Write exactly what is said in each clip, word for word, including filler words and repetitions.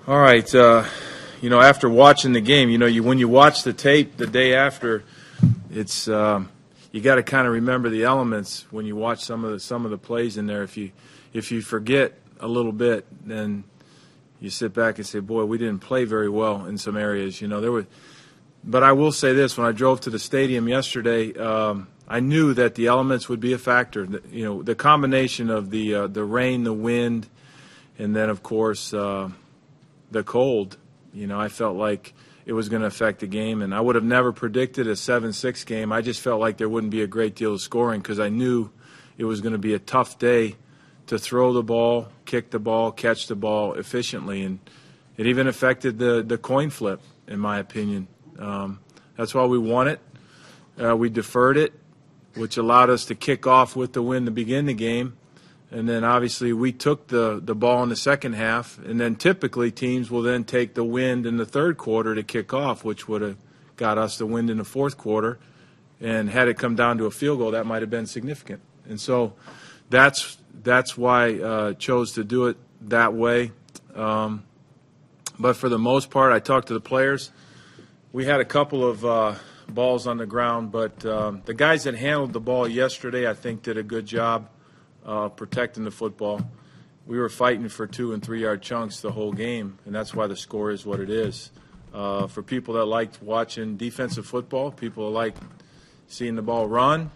All right. Uh, you know, after watching the game, you know, you when you watch the tape the day after, it's um, you got to kind of remember the elements when you watch some of the some of the plays in there. If you if you forget a little bit, then you sit back and say, "Boy, we didn't play very well in some areas." You know, there were. But I will say this: when I drove to the stadium yesterday, um, I knew that the elements would be a factor. You know, the combination of the uh, the rain, the wind, and then of course. Uh, the cold, you know, I felt like it was going to affect the game, and I would have never predicted a seven six game. I just felt like there wouldn't be a great deal of scoring because I knew it was going to be a tough day to throw the ball, kick the ball, catch the ball efficiently, and it even affected the, the coin flip, in my opinion. Um, that's why we won it. Uh, we deferred it, which allowed us to kick off with the win to begin the game. And then obviously we took the, the ball in the second half, and then typically teams will then take the wind in the third quarter to kick off, which would have got us the wind in the fourth quarter. And had it come down to a field goal, that might have been significant. And so that's that's why I uh, chose to do it that way. Um, but for the most part, I talked to the players. We had a couple of uh, balls on the ground, but um, the guys that handled the ball yesterday, I think, did a good job. Uh, protecting the football. We were fighting for two and three yard chunks the whole game, and that's why the score is what it is. Uh, for people that liked watching defensive football, people that like seeing the ball run,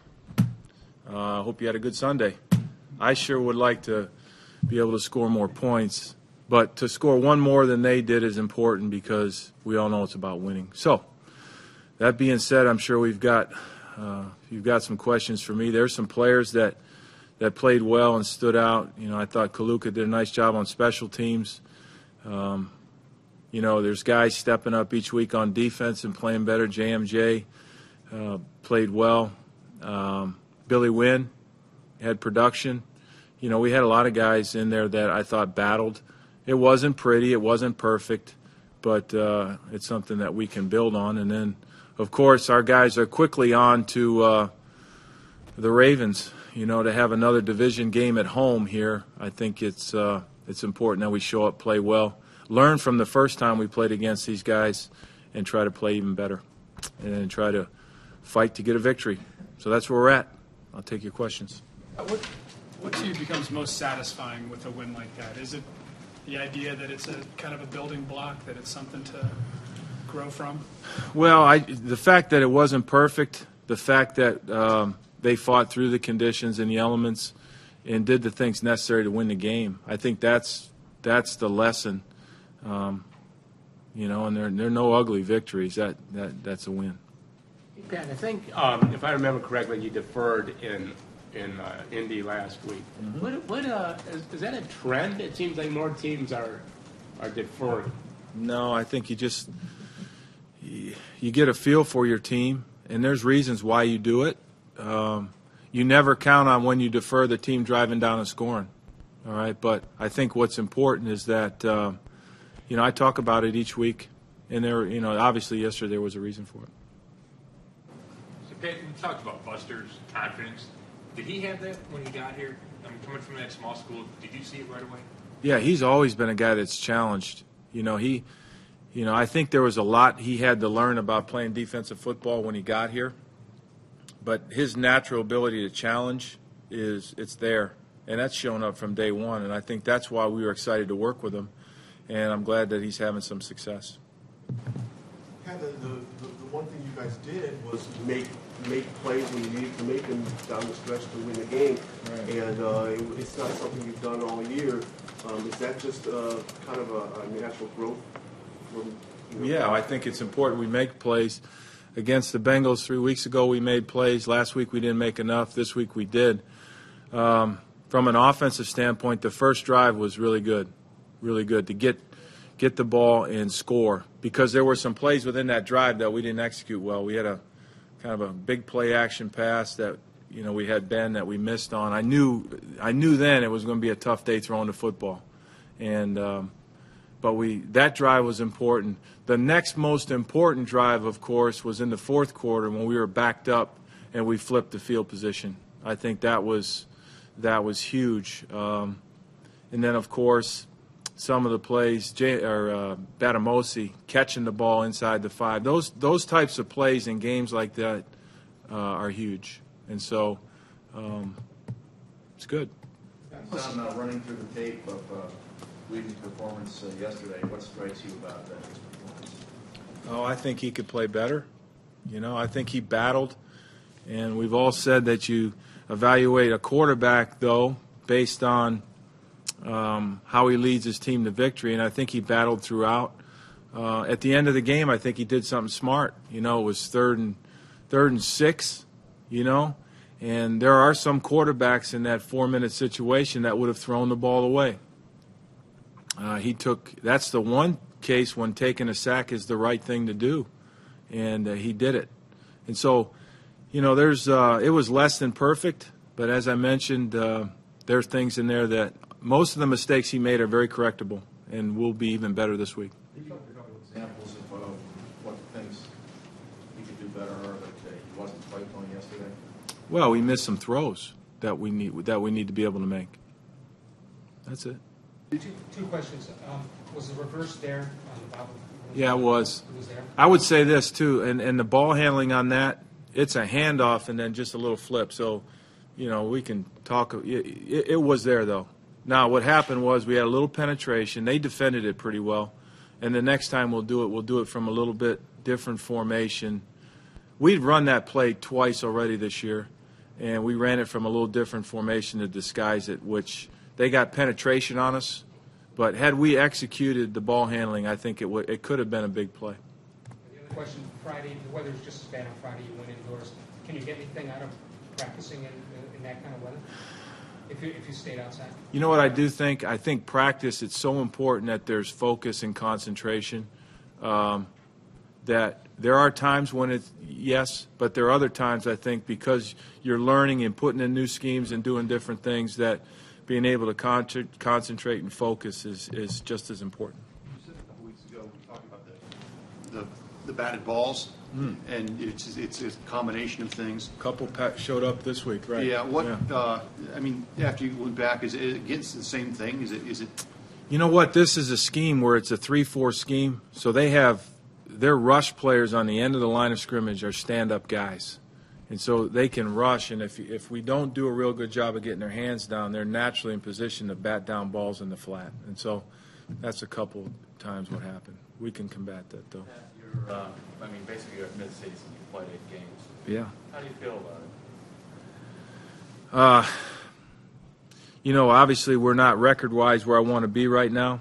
I uh, hope you had a good Sunday. I sure would like to be able to score more points, but to score one more than they did is important because we all know it's about winning. So, that being said, I'm sure we've got uh, you've got some questions for me. There's some players that that played well and stood out. You know, I thought Kaluka did a nice job on special teams. Um, you know, there's guys stepping up each week on defense and playing better. J M J uh, played well. Um, Billy Wynn had production. You know, we had a lot of guys in there that I thought battled. It wasn't pretty. It wasn't perfect. But uh, it's something that we can build on. And then, of course, our guys are quickly on to uh, the Ravens. You know, to have another division game at home here, I think it's uh, it's important that we show up, play well, learn from the first time we played against these guys, and try to play even better, and try to fight to get a victory. So that's where we're at. I'll take your questions. What, what to you becomes most satisfying with a win like that? Is it the idea that it's a kind of a building block, that it's something to grow from? Well, I, the fact that it wasn't perfect, the fact that um, – they fought through the conditions and the elements and did the things necessary to win the game. I think that's that's the lesson, um, you know. And there there are no ugly victories. That that that's a win. Pat, I think um, if I remember correctly, you deferred in in uh, Indy last week. Mm-hmm. What what uh, is, is that a trend? It seems like more teams are are deferring. No, I think you just you, you get a feel for your team, and there's reasons why you do it. Um, you never count on when you defer the team driving down and scoring, all right? But I think what's important is that, um, you know, I talk about it each week, and there, you know, obviously yesterday there was a reason for it. So, Pat, you talked about Buster's confidence. Did he have that when he got here? I mean, coming from that small school, did you see it right away? Yeah, he's always been a guy that's challenged. You know, he, you know, I think there was a lot he had to learn about playing defensive football when he got here. But his natural ability to challenge is it's there, and that's shown up from day one. And I think that's why we were excited to work with him, and I'm glad that he's having some success. Yeah, the, the, the one thing you guys did was make make plays when you needed to make them down the stretch to win the game, right. and uh, it, it's not something you've done all year. Um, is that just uh, kind of a, a natural growth? From, you know, yeah, I think it's important we make plays. Against the Bengals three weeks ago, we made plays. Last week we didn't make enough. This week we did. Um, from an offensive standpoint, the first drive was really good, really good to get get the ball and score because there were some plays within that drive that we didn't execute well. We had a kind of a big play action pass that you know we had Ben that we missed on. I knew I knew then it was going to be a tough day throwing the football, and um, but we that drive was important. The next most important drive, of course, was in the fourth quarter when we were backed up and we flipped the field position. I think that was that was huge. Um, and then, of course, some of the plays, J, or uh, Batamosi catching the ball inside the five. Those those types of plays in games like that uh, are huge, and so um, it's good. On uh, running through the tape of uh, Whedon's performance uh, yesterday, what strikes you about that performance? Oh, I think he could play better. You know, I think he battled, and we've all said that you evaluate a quarterback, though, based on um, how he leads his team to victory, and I think he battled throughout. Uh, at the end of the game, I think he did something smart. You know, it was third and third and six, you know, and there are some quarterbacks in that four-minute situation that would have thrown the ball away. Uh, he took – that's the one case when taking a sack is the right thing to do, and uh, he did it. And so, you know, there's uh, it was less than perfect, but as I mentioned, uh, there's things in there that most of the mistakes he made are very correctable and will be even better this week. Can you give a couple of examples of uh, what things he could do better or that uh, he wasn't quite on yesterday? Well, we missed some throws that we need that we need to be able to make. That's it. Two, two questions. Um, was the reverse there on the bottom? Yeah, it was. It was there. I would say this too, and, and the ball handling on that, it's a handoff and then just a little flip. So, you know, we can talk. It, it, it was there though. Now, what happened was we had a little penetration. They defended it pretty well, and the next time we'll do it, we'll do it from a little bit different formation. We'd run that play twice already this year, and we ran it from a little different formation to disguise it, which they got penetration on us. But had we executed the ball handling, I think it would it could have been a big play. The other question, Friday, the weather was just as bad on Friday. You went indoors. Can you get anything out of practicing in, in that kind of weather if you, if you stayed outside? You know what I do think? I think practice, it's so important that there's focus and concentration. Um, that there are times when it's yes, but there are other times, I think, because you're learning and putting in new schemes and doing different things, that being able to con- concentrate and focus is, is just as important. You said a couple weeks ago, we talked about the, the, the batted balls, mm. and it's, it's a combination of things. A couple pa- showed up this week, right? Yeah, what, yeah. Uh, I mean, after you went back, is it against the same thing? Is it, is it? You know what? This is a scheme where it's a three four scheme, so they have their rush players on the end of the line of scrimmage are stand-up guys. And so they can rush, and if if we don't do a real good job of getting their hands down, they're naturally in position to bat down balls in the flat. And so that's a couple times what happened. We can combat that, though. You're, uh, I mean, basically you're at mid-season. You played eight games. Yeah. How do you feel about it? Uh, you know, obviously we're not record-wise where I want to be right now,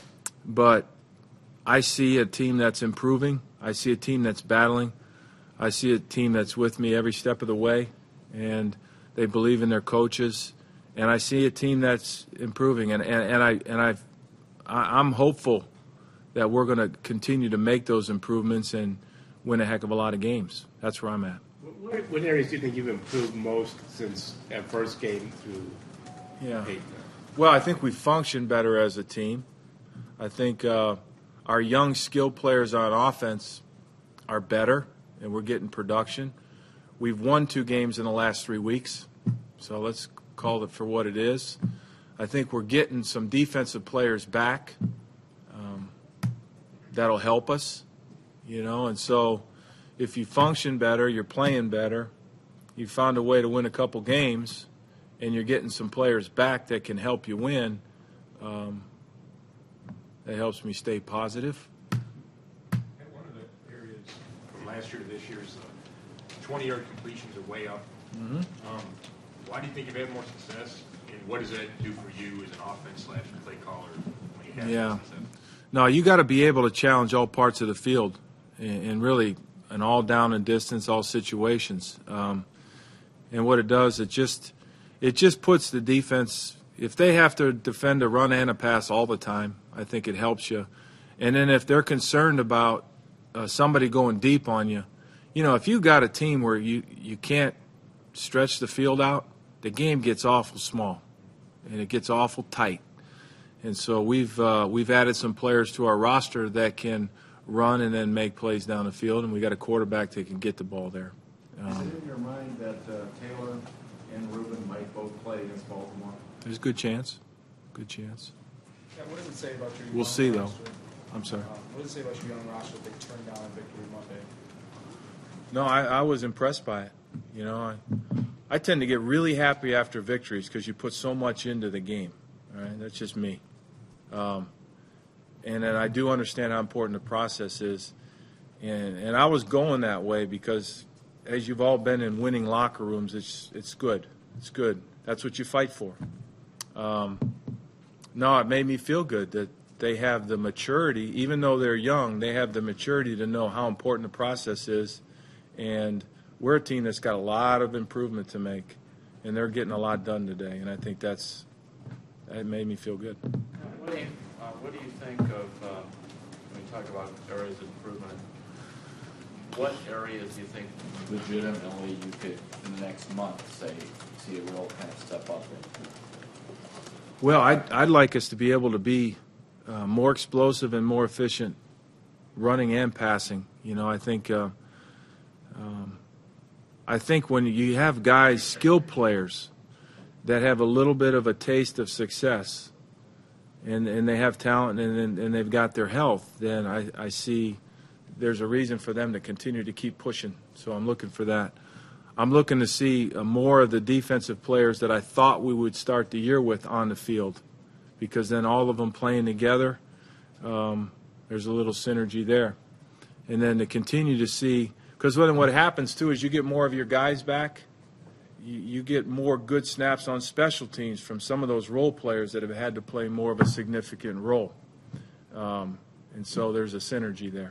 but I see a team that's improving. I see a team that's battling. I see a team that's with me every step of the way, and they believe in their coaches. And I see a team that's improving, and, and, and I and I've, I, I'm hopeful that we're going to continue to make those improvements and win a heck of a lot of games. That's where I'm at. What, what areas do you think you've improved most since that first game through Yeah. eight? Well, I think we function better as a team. I think uh, our young, skilled players on offense are better, and we're getting production. We've won two games in the last three weeks, so let's call it for what it is. I think we're getting some defensive players back. Um, that'll help us, you know, and so if you function better, you're playing better, you found a way to win a couple games, and you're getting some players back that can help you win, um, that helps me stay positive. And one of the areas from last year to this year's twenty-yard completions are way up. Mm-hmm. Um, why do you think you've had more success, and what does that do for you as an offense slash play caller when you have Yeah. success? No, you got to be able to challenge all parts of the field, and, and really an all down and distance, all situations. Um, and what it does, it just it just puts the defense. If they have to defend a run and a pass all the time, I think it helps you. And then if they're concerned about uh, somebody going deep on you, you know, if you got a team where you, you can't stretch the field out, the game gets awful small, and it gets awful tight. And so we've uh, we've added some players to our roster that can run and then make plays down the field, and we got a quarterback that can get the ball there. Um, Is it in your mind that uh, Taylor and Reuben might both play against Baltimore? There's a good chance. Good chance. Yeah, what does it say about your We'll young see, though. roster? I'm sorry. Uh, what does it say about your young roster that they turned down Victory Monday? No, I, I was impressed by it. You know, I, I tend to get really happy after victories because you put so much into the game. All right, that's just me. Um, and then I do understand how important the process is. And, and I was going that way because, as you've all been in winning locker rooms, it's it's good. It's good. That's what you fight for. Um, no, it made me feel good that they have the maturity, even though they're young, they have the maturity to know how important the process is. And we're a team that's got a lot of improvement to make, and they're getting a lot done today. And I think that's that made me feel good. What do you, uh, what do you think of, uh, when you talk about areas of improvement, what areas do you think legitimately you could, in the next month, say, see a real kind of step up in? Well, I'd, I'd like us to be able to be uh, more explosive and more efficient running and passing. You know, I think uh, um, I think when you have guys, skilled players, that have a little bit of a taste of success and, and they have talent and, and they've got their health, then I, I see there's a reason for them to continue to keep pushing. So I'm looking for that. I'm looking to see uh, more of the defensive players that I thought we would start the year with on the field, because then all of them playing together, um, there's a little synergy there. And then to continue to see, because then what happens too is you get more of your guys back, you, you get more good snaps on special teams from some of those role players that have had to play more of a significant role. Um, and so there's a synergy there.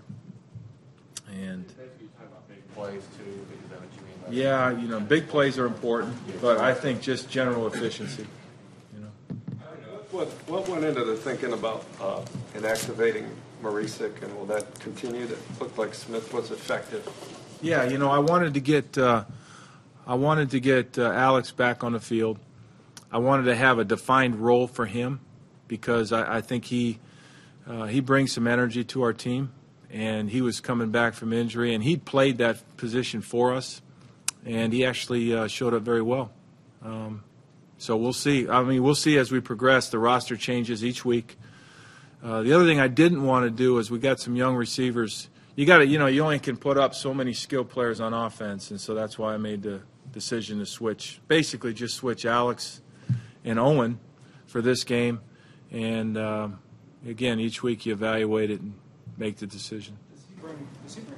And You talk about big plays, too. Is that what you mean by yeah, you know, big plays are important, but I think just general efficiency. You know, What, what went into the thinking about uh, inactivating Marisic, and will that continue? That looked like Smith was effective. yeah, you know, I wanted to get uh, I wanted to get uh, Alex back on the field. I wanted to have a defined role for him because I, I think he uh, he brings some energy to our team. And he was coming back from injury, and he played that position for us, and he actually uh, showed up very well. Um, so we'll see. I mean, we'll see as we progress. The roster changes each week. Uh, the other thing I didn't want to do is we got some young receivers. You got to, you know, you only can put up so many skilled players on offense, and so that's why I made the decision to switch, basically just switch Alex and Owen for this game. And um, again, each week you evaluate it and make the decision. Does he bring, does he bring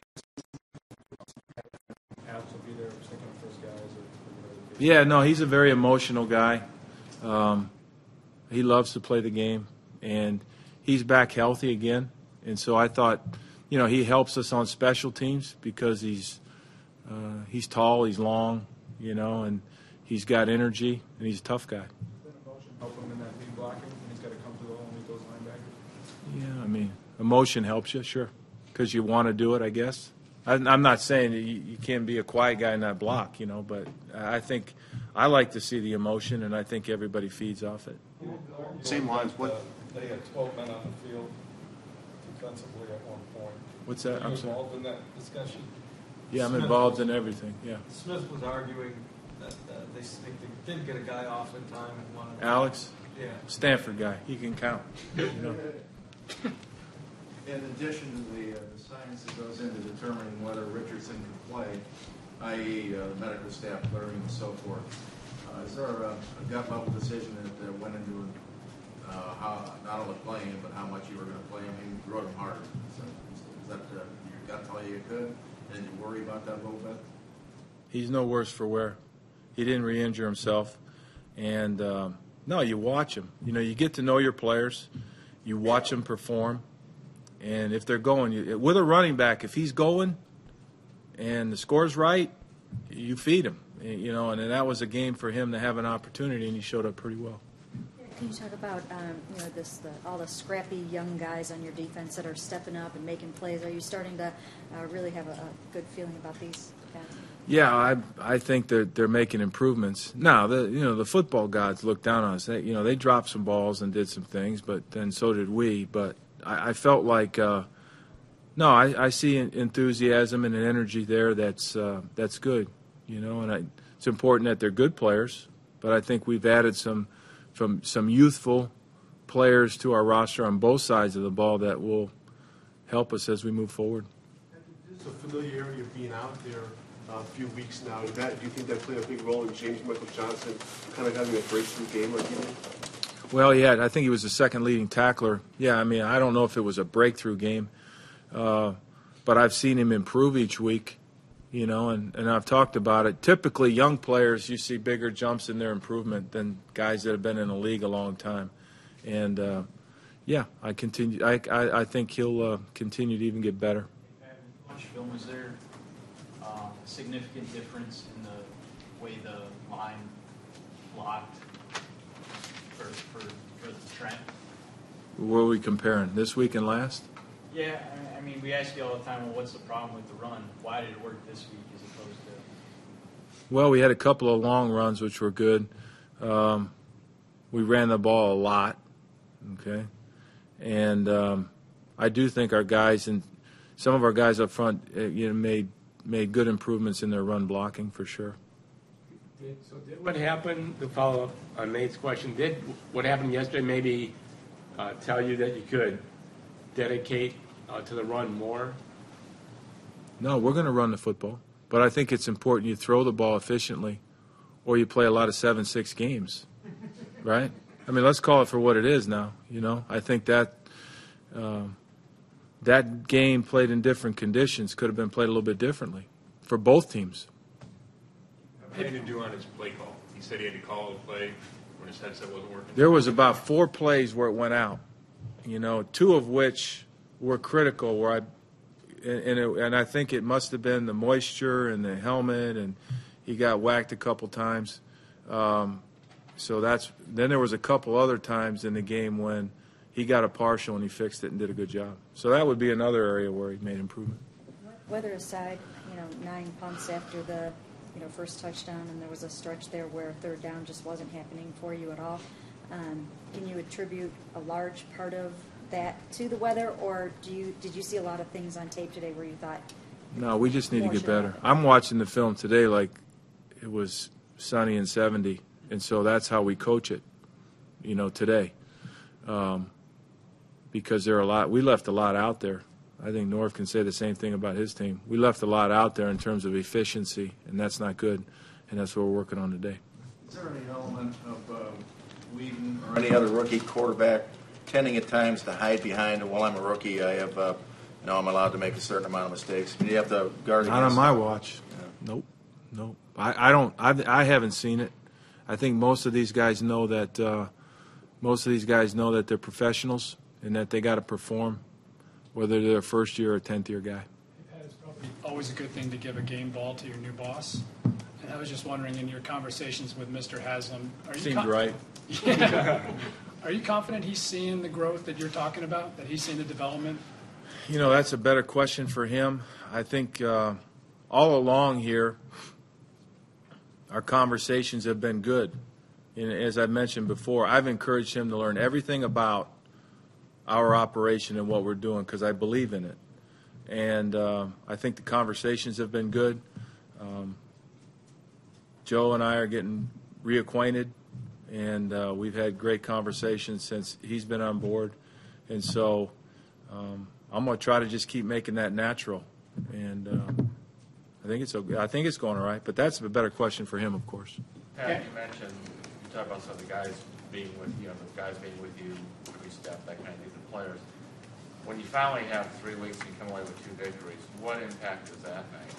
Alex will be there second or first guys? Or, Yeah, no, he's a very emotional guy. Um, he loves to play the game, and he's back healthy again. And so I thought, you know, he helps us on special teams because he's uh, he's tall, he's long, you know, and he's got energy, and he's a tough guy. Does emotion help him in that lead blocking when he's got to come to the hole and meet those linebackers? Yeah, I mean, emotion helps you, sure, because you want to do it, I guess. I, I'm not saying that you, you can't be a quiet guy and not block, you know, but I think I like to see the emotion, and I think everybody feeds off it. Same lines, what, They had twelve men on the field defensively at one point. What's that? Were I'm you sorry. involved in that discussion? Yeah, I'm Smith involved was- in everything, yeah. Smith was arguing that uh, they, they didn't get a guy off in time and wanted. Alex? Yeah. Stanford guy. He can count. You know. In addition to the, uh, the science that goes into determining whether Richardson can play, that is, uh, medical staff clearing and so forth, uh, is there a, a gut level decision that uh, went into uh, how not only playing him, but how much you were going to play him? You wrote him hard. So, is that uh, your gut tell you you could? And you worry about that a little bit? He's no worse for wear. He didn't re-injure himself. And, um, no, you watch him. You know, you get to know your players. You watch them perform. And if they're going, you, with a running back, if he's going and the score's right, you feed him. You know, and that was a game for him to have an opportunity, and he showed up pretty well. Can you talk about um, you know this the, all the scrappy young guys on your defense that are stepping up and making plays? Are you starting to uh, really have a, a good feeling about these guys? Yeah, I I think they're they're making improvements. Now, the you know the football gods look down on us. They, you know they dropped some balls and did some things, but then so did we. But I, I felt like uh, no, I, I see enthusiasm and an energy there that's uh, that's good. You know, and I, it's important that they're good players. But I think we've added some from some youthful players to our roster on both sides of the ball that will help us as we move forward. Just a familiarity of being out there uh, a few weeks now. Is that, do you think that played a big role in James Michael Johnson kind of having a breakthrough game like he did? Well, yeah, I think he was the second leading tackler. Yeah, I mean, I don't know if it was a breakthrough game, uh, but I've seen him improve each week, you know, and, and I've talked about it. Typically, young players, you see bigger jumps in their improvement than guys that have been in the league a long time. And, uh, yeah, I continue. I, I, I think he'll uh, continue to even get better. Much film, is there uh, a significant difference in the way the line blocked for, for, for the Trent? What are we comparing, this week and last? Yeah, I- I mean, we ask you all the time, well, what's the problem with the run? Why did it work this week as opposed to? Well, we had a couple of long runs, which were good. Um, we ran the ball a lot, okay? And um, I do think our guys and some of our guys up front, uh, you know, made made good improvements in their run blocking for sure. Did, so did what happened, to follow up on Nate's question, did what happened yesterday maybe uh, tell you that you could dedicate uh, to the run more? No, we're going to run the football, but I think it's important you throw the ball efficiently, or you play a lot of seven six games, right? I mean, let's call it for what it is now. You know, I think that um, that game played in different conditions could have been played a little bit differently for both teams. What did he do on his play call? He said he had to call a play when his headset wasn't working. There was about four plays where it went out, you know, two of which were critical. Where I and it, and I think it must have been the moisture and the helmet, and he got whacked a couple times. Um, so that's then there was a couple other times in the game when he got a partial and he fixed it and did a good job. So that would be another area where he made improvement. Weather aside, you know, nine punts after the, you know, first touchdown, and there was a stretch there where third down just wasn't happening for you at all. Um, can you attribute a large part of that to the weather, or do you did you see a lot of things on tape today where you thought? No, we just need to More get should better. happen. I'm watching the film today like it was sunny and seventy, and so that's how we coach it, you know, today. Um, because there are a lot, we left a lot out there. I think Norv can say the same thing about his team. We left a lot out there in terms of efficiency, and that's not good, and that's what we're working on today. Is there any element of uh, Whedon Or any other rookie quarterback tending at times to hide behind, well, I'm a rookie, I have, uh, you know, I'm allowed to make a certain amount of mistakes. I mean, you have to guard Not on against my that. watch. Yeah. Nope, nope. I, I don't. I, I haven't seen it. I think most of these guys know that. Uh, most of these guys know that they're professionals and that they got to perform, whether they're a first year or tenth year guy. It's probably always a good thing to give a game ball to your new boss. And I was just wondering, in your conversations with Mister Haslam, are you Seemed con- right. Yeah. Are you confident he's seeing the growth that you're talking about, that he's seeing the development? You know, that's a better question for him. I think uh, all along here, our conversations have been good. And as I mentioned before, I've encouraged him to learn everything about our operation and what we're doing because I believe in it. And uh, I think the conversations have been good. Um, Joe and I are getting reacquainted, and uh, we've had great conversations since he's been on board. And so um, I'm going to try to just keep making that natural. And uh, I think it's okay. I think it's going all right. But that's a better question for him, of course. Pat, you mentioned, you talked about some of the guys being with you, know, the guys being with you, every step, that kind of thing, the players. When you finally have three weeks and you come away with two victories, what impact does that make?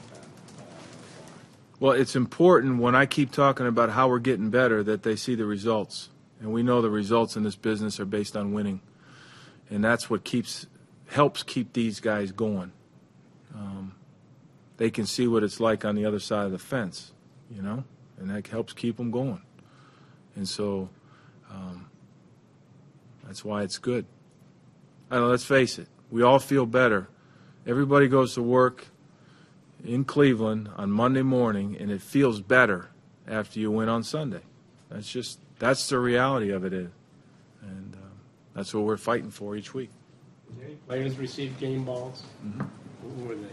Well, it's important when I keep talking about how we're getting better that they see the results. And we know the results in this business are based on winning. And that's what keeps helps keep these guys going. Um, they can see what it's like on the other side of the fence, you know, and that helps keep them going. And so um, that's why it's good. I know, let's face it, we all feel better. Everybody goes to work in Cleveland on Monday morning, and it feels better after you win on Sunday. That's just, that's the reality of it is. And um, that's what we're fighting for each week. Did any players receive game balls? Mm-hmm. Who were they?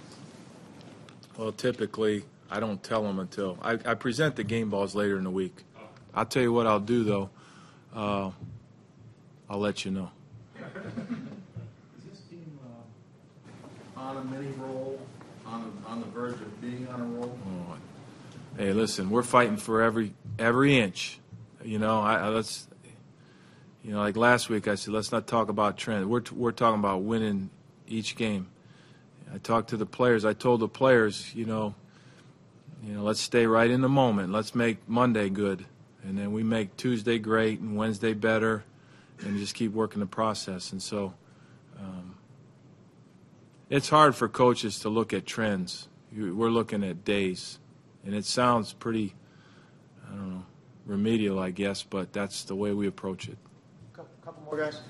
Well, typically, I don't tell them until I, I present the game balls later in the week. I'll tell you what I'll do, though. Uh, I'll let you know. Is this team uh, on a mini roll, on, a, on the verge of being on a roll? Oh, hey, listen, we're fighting for every every inch. You know, I, I let's, you know, like last week I said, let's not talk about trend. We're we're talking about winning each game. I talked to the players. I told the players, you know, you know, let's stay right in the moment. Let's make Monday good, and then we make Tuesday great and Wednesday better, and just keep working the process. And so, um, it's hard for coaches to look at trends. You, we're looking at days, and it sounds pretty, I don't know, remedial, I guess, but that's the way we approach it. Couple, couple more guys.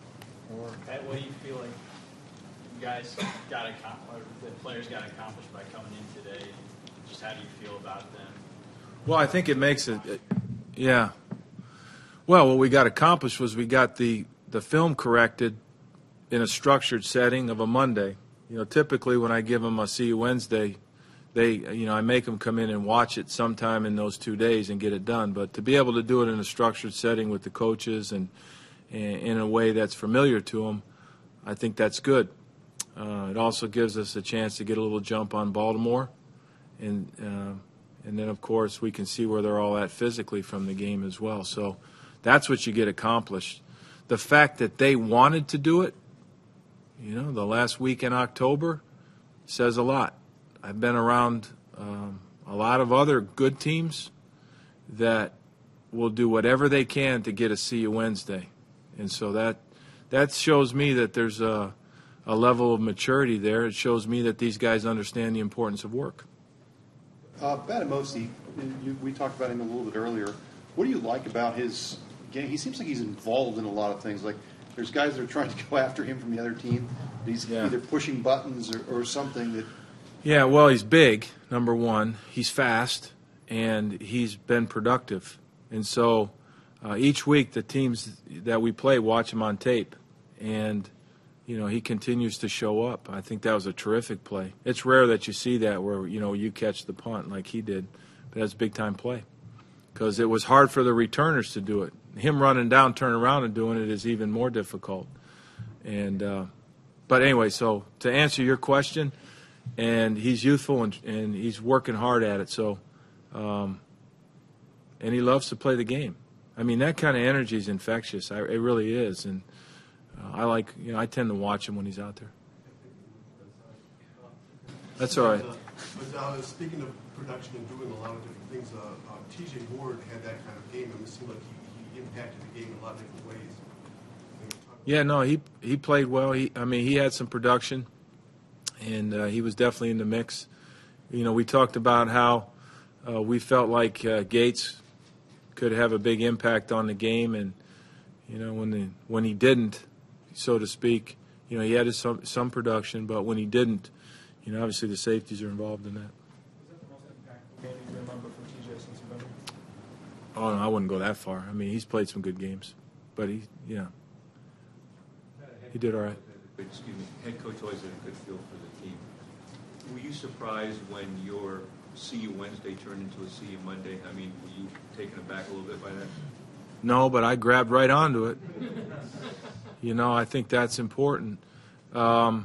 Pat, what do you feel like you guys got accomplished, the players got accomplished by coming in today? Just how do you feel about them? Well, I think it makes it, it yeah. Well, what we got accomplished was we got the, the film corrected in a structured setting of a Monday. You know, typically when I give them a See You Wednesday, they, you know, I make them come in and watch it sometime in those two days and get it done. But to be able to do it in a structured setting with the coaches and, and in a way that's familiar to them, I think that's good. Uh, it also gives us a chance to get a little jump on Baltimore, and uh, and then of course we can see where they're all at physically from the game as well. So that's what you get accomplished. The fact that they wanted to do it, you know, the last week in October says a lot. I've been around um, a lot of other good teams that will do whatever they can to get a See You Wednesday, and so that that shows me that there's a a level of maturity there. It shows me that these guys understand the importance of work. Uh, Batamosi, you, we talked about him a little bit earlier. What do you like about his game? He seems like he's involved in a lot of things. Like there's guys that are trying to go after him from the other team. He's Yeah. either pushing buttons or, or something that. Yeah, well, he's big, number one. He's fast, and he's been productive. And so uh, each week the teams that we play watch him on tape, and you know, he continues to show up. I think that was a terrific play. It's rare that you see that where, you know, you catch the punt like he did, but that's a big-time play because it was hard for the returners to do it. Him running down, turning around and doing it is even more difficult. And uh, but anyway, so to answer your question, and he's youthful and, and he's working hard at it. So, um, and he loves to play the game. I mean, that kind of energy is infectious. I, it really is. And Uh, I like, you know, I tend to watch him when he's out there. That's all right. Uh, but uh, speaking of production and doing a lot of different things, uh, uh, T J Ward had that kind of game, and it seemed like he, he impacted the game in a lot of different ways. Yeah, no, he he played well. He, I mean, he had some production, and uh, he was definitely in the mix. You know, we talked about how uh, we felt like uh, Gates could have a big impact on the game, and you know, when the when he didn't, so to speak, you know, he had some some production, but when he didn't, you know, obviously the safeties are involved in that. Is that the most impactful game you remember from T J since you've been here? Oh, no, I wouldn't go that far. I mean, he's played some good games, but he, yeah, he did all right. Excuse me, head coach always had a good feel for the team. Were you surprised when your See You Wednesday turned into a See You Monday? I mean, were you taken aback a little bit by that? No, but I grabbed right onto it. You know, I think that's important. Um,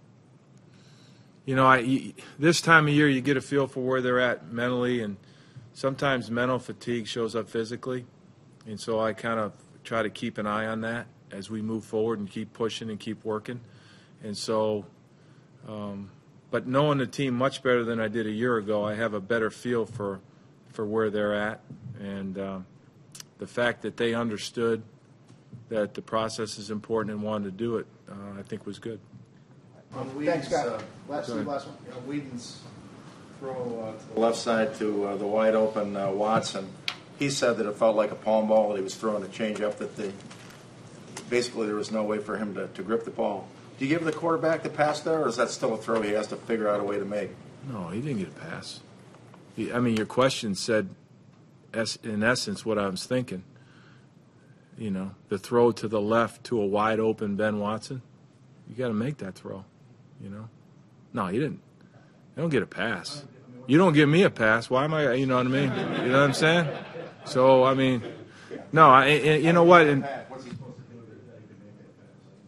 you know, I this time of year you get a feel for where they're at mentally, and sometimes mental fatigue shows up physically, and so I kind of try to keep an eye on that as we move forward and keep pushing and keep working. And so, um, but knowing the team much better than I did a year ago, I have a better feel for for where they're at, and um, the fact that they understood that the process is important and wanted to do it, uh, I think was good. On Thanks, Whedon's, Scott. uh, Last, Go ahead. last one. you know, Whedon's throw uh, to The left side to uh, the wide open uh, Watson. He said that it felt like a palm ball, that he was throwing a changeup, that the basically there was no way for him to, to grip the ball. Do you give the quarterback the pass there, or is that still a throw he has to figure out a way to make? No, he didn't get a pass. He, I mean, your question said, es- in essence, what I was thinking. You know, the throw to the left to a wide open Ben Watson, you got to make that throw. You know, no, he didn't. You don't get a pass. You don't give me a pass. Why am I? You know what I mean? You know what I'm saying? So I mean, no, I, I you know what? And,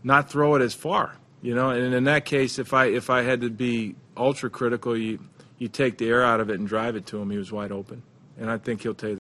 not throw it as far. You know, and in that case, if I if I had to be ultra critical, you you take the air out of it and drive it to him. He was wide open, and I think he'll take